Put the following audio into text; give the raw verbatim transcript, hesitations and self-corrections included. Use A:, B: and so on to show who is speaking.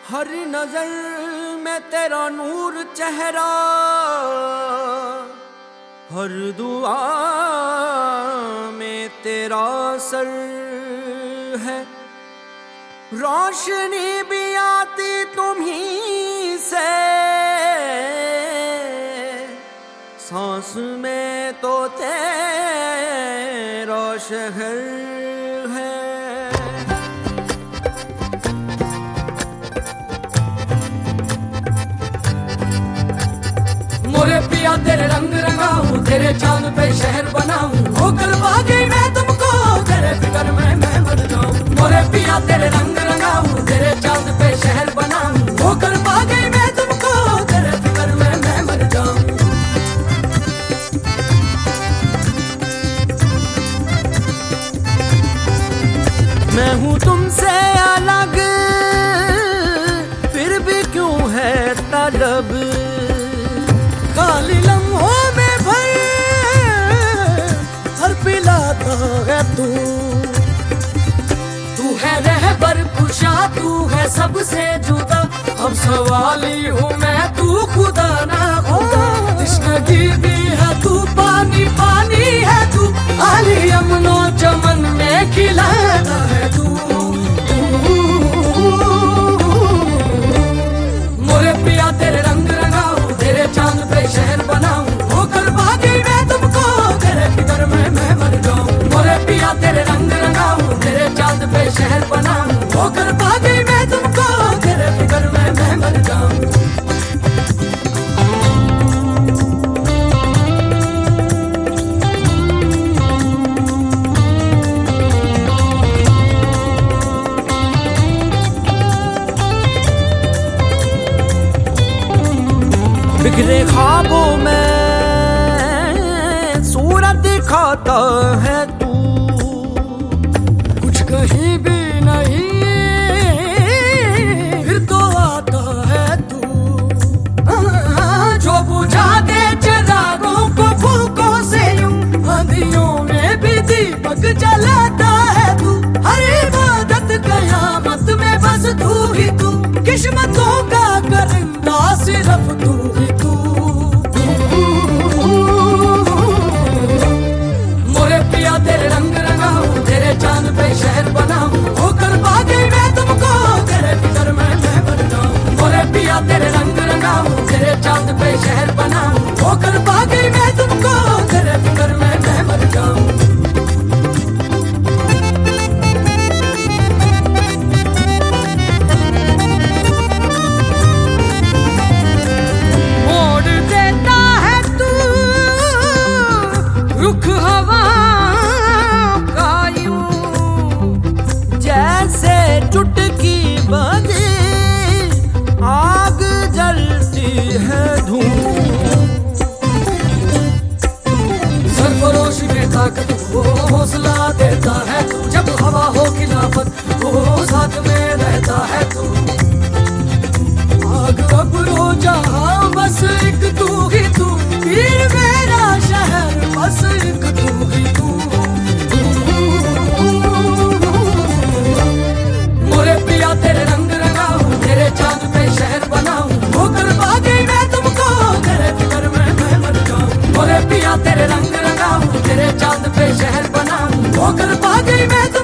A: हर नजर में तेरा नूर चेहरा, हर दुआ में तेरा सर है। रोशनी भी आती तुम्हीं से, सांस में तो तेरा शहर है। मोरे पिया तेरे रंग रंगाऊं, तेरे चांद पे शहर बनाऊं, होकर बागी मैं तुमको, तेरे फिक्र में मैं मर जाऊं। मोरे पिया तेरे रंग रंगाऊं, तेरे चांद पे शहर बनाऊं, होकर बागी मैं तुमको, तेरे फिक्र में मैं मर जाऊं। मैं हूँ तुमसे अलग, फिर भी क्यों है तलब, खाली लम्हों में भर हर पिलाता है तू। तू है रहबर खुशा, तू है सबसे जुदा, अब सवाली हूँ मैं, तू खुदा ना खुदा। तश्नगी भी है तू, पानी पानी है तू, आली अमनो चमन में खिलाता है तू। मोरे पिया तेरे रंग रंगाऊं, तेरे चांद पे शहर बनाऊं, होकर बागी मैं तुमको, तेरे फिक्र में मैं मर जाऊं। मोरे पिया तेरे रंग रंगाऊं, तेरे चांद पे शहर बनाऊं, होकर बागी मैं तुमको, तेरे फिक्र में मैं मर जाऊं। बिखरे ख्वाबों में सूरत दिखाता है तू, कुछ कहीं भी नहीं फिर तो आता है तू। जो बुझा दे चिरागों को फूकों से यूं, आंधियों में भी दीपक जलाता है तू। हर इबादत कयामत में बस तू ही तू, किस्मतों का करंदा सिर्फ तू ही तू। मोरे पिया तेरे रंग रंगाऊं, तेरे चांद पे शहर बनाऊं, होकर बागी मैं तुमको, तेरे फिक्र में मैं मर जाऊं। मोरे पिया तेरे रंग रंगाऊं, तेरे चांद पे शहर बनाऊं, होकर बागी मैं तुमको, तेरे फिक्र में मैं मर जाऊं। रुख हवा का यूं जैसे चुटकी बजे, आग जलती है धूम। सरफरोश में ताकत वो हौसला देता है तू, जब हवा हो खिलाफत वो साथ में रहता है तू। आग अब रो जहां बस एक तू ही तू, वीर मेरा शहर बस एक तू ही तू। मोरे पिया तेरे रंग रंगाऊं, तेरे चांद पे शहर बनाऊं, होकर बागी मैं तुमको, तेरे फिक्र में मैं मर जाऊं। मोरे पिया तेरे रंग रंगाऊं, तेरे चांद पे शहर बनाऊं, होकर बागी मैं